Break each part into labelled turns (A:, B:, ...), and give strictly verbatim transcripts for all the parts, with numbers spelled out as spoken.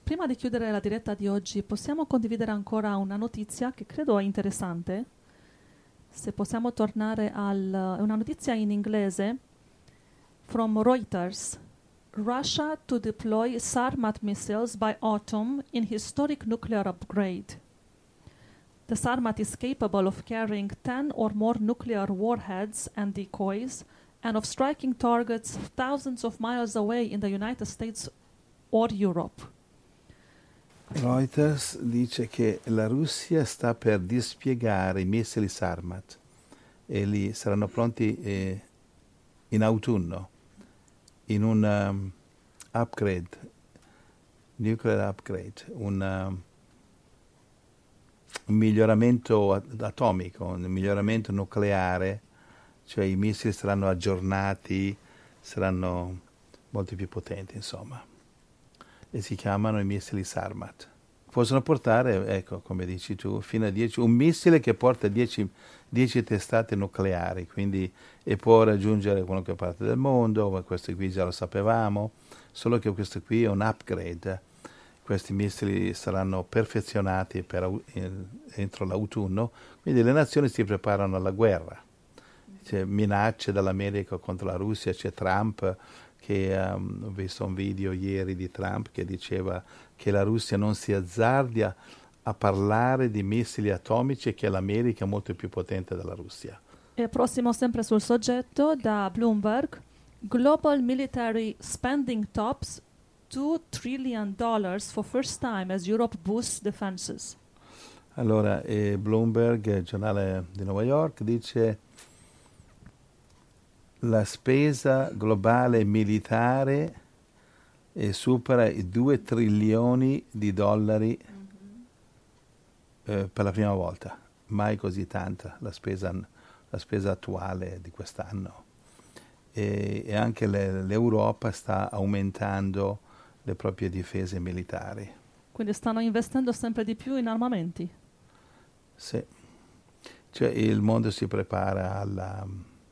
A: prima di chiudere la diretta di oggi, possiamo condividere ancora una notizia che credo è interessante? Se possiamo tornare al... è una notizia in inglese from Reuters. Russia to deploy Sarmat missiles by autumn in historic nuclear upgrade. The Sarmat is capable of carrying ten or more nuclear warheads and decoys and of striking targets thousands of miles away in the United States or Europe.
B: Reuters dice che la Russia sta per dispiegare i missili Sarmat e li saranno pronti eh, in autunno in un um, upgrade, nuclear upgrade, un, um, un miglioramento atomico, un miglioramento nucleare, cioè i missili saranno aggiornati, saranno molto più potenti, insomma. E si chiamano i missili Sarmat. Possono portare, ecco, come dici tu, fino a dieci, un missile che porta dieci testate nucleari, quindi e può raggiungere qualunque parte del mondo, ma questo qui già lo sapevamo, solo che questo qui è un upgrade. Questi missili saranno perfezionati per, in, entro l'autunno, quindi le nazioni si preparano alla guerra. C'è minacce dall'America contro la Russia, c'è Trump, che um, ho visto un video ieri di Trump che diceva che la Russia non si azzardia a parlare di missili atomici e che l'America è molto più potente della Russia.
A: E prossimo sempre sul soggetto da Bloomberg, Global Military Spending tops two trillion dollars for first time as Europe boosts defenses.
B: Allora, eh, Bloomberg, il giornale di New York, dice la spesa globale militare eh, supera i due trilioni di dollari mm-hmm. eh, per la prima volta, mai così tanta la spesa, la spesa attuale di quest'anno. E, e anche le, l'Europa sta aumentando le proprie difese militari.
A: Quindi stanno investendo sempre di più in armamenti?
B: Sì, cioè il mondo si prepara alla...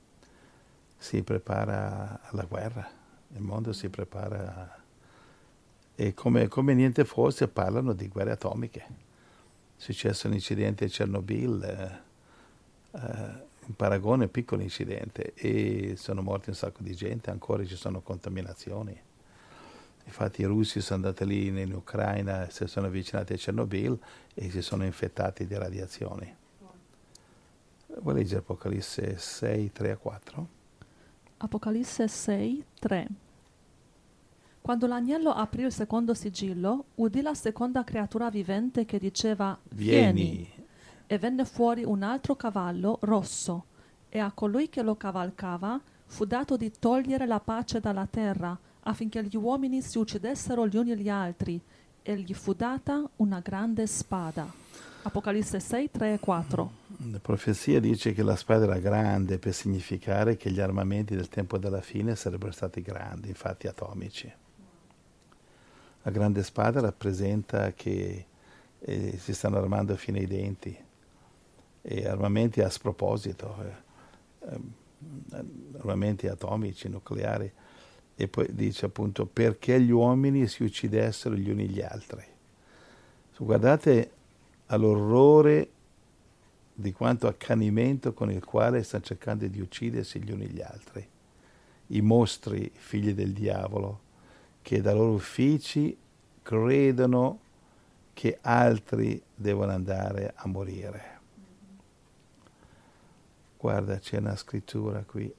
B: si prepara alla guerra, il mondo si prepara a... e come, come niente fosse parlano di guerre atomiche. È successo un incidente a Chernobyl, eh, eh, un paragone, un piccolo incidente, e sono morti un sacco di gente, ancora ci sono contaminazioni. Infatti i russi sono andati lì in, in Ucraina, si sono avvicinati a Chernobyl e si sono infettati di radiazioni. Vuoi leggere Apocalisse sei, tre a quattro?
A: Apocalisse sei, tre. Quando l'agnello aprì il secondo sigillo, udì la seconda creatura vivente che diceva «Vieni!»,
B: Vieni.
A: e venne fuori un altro cavallo rosso, e a colui che lo cavalcava fu dato di togliere la pace dalla terra, affinché gli uomini si uccidessero gli uni gli altri, e gli fu data una grande spada. Apocalisse sei, tre e quattro.
B: La profezia dice che la spada era grande per significare che gli armamenti del tempo della fine sarebbero stati grandi, infatti atomici. La grande spada rappresenta che eh, si stanno armando fino ai denti, e armamenti a sproposito, eh, eh, armamenti atomici, nucleari, e poi dice appunto perché gli uomini si uccidessero gli uni gli altri. So, guardate all'orrore di quanto accanimento con il quale stanno cercando di uccidersi gli uni gli altri. I mostri, figli del diavolo, che dai loro uffici credono che altri devono andare a morire. Guarda, c'è una scrittura qui,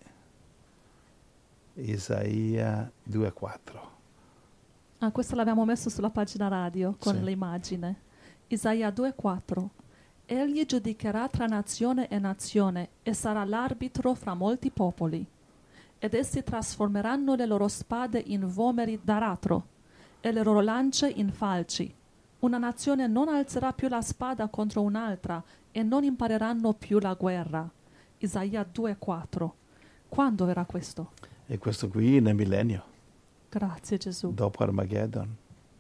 B: Isaia due quattro.
A: Ah, questo l'abbiamo messo sulla pagina radio con
B: Sì.
A: l'immagine. Isaia due quattro. Egli giudicherà tra nazione e nazione e sarà l'arbitro fra molti popoli. Ed essi trasformeranno le loro spade in vomeri d'aratro e le loro lance in falci. Una nazione non alzerà più la spada contro un'altra e non impareranno più la guerra. Isaia due quattro. Quando verrà questo?
B: E questo qui nel millennio.
A: Grazie Gesù.
B: Dopo Armageddon.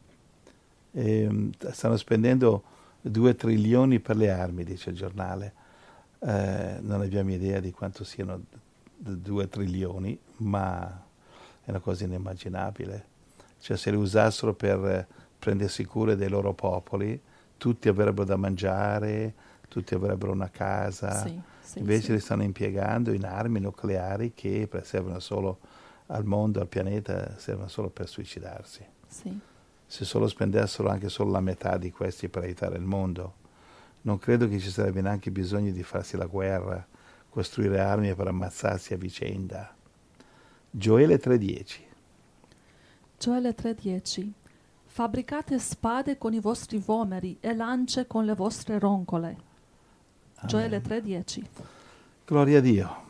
B: E, stanno spendendo due trilioni per le armi, dice il giornale. Eh, non abbiamo idea di quanto siano due trilioni, ma è una cosa inimmaginabile. Cioè se le usassero per prendersi cura dei loro popoli, tutti avrebbero da mangiare, tutti avrebbero una casa,
A: Sì, sì,
B: invece
A: sì.
B: li stanno impiegando in armi nucleari che per- servono solo al mondo, al pianeta, servono solo per suicidarsi.
A: Sì.
B: Se solo spendessero anche solo la metà di questi per aiutare il mondo, non credo che ci sarebbe neanche bisogno di farsi la guerra, costruire armi per ammazzarsi a vicenda. Gioele tre dieci.
A: Gioele tre dieci. Fabbricate spade con i vostri vomeri e lance con le vostre roncole. Gioele
B: Amen.
A: tre dieci.
B: Gloria a Dio.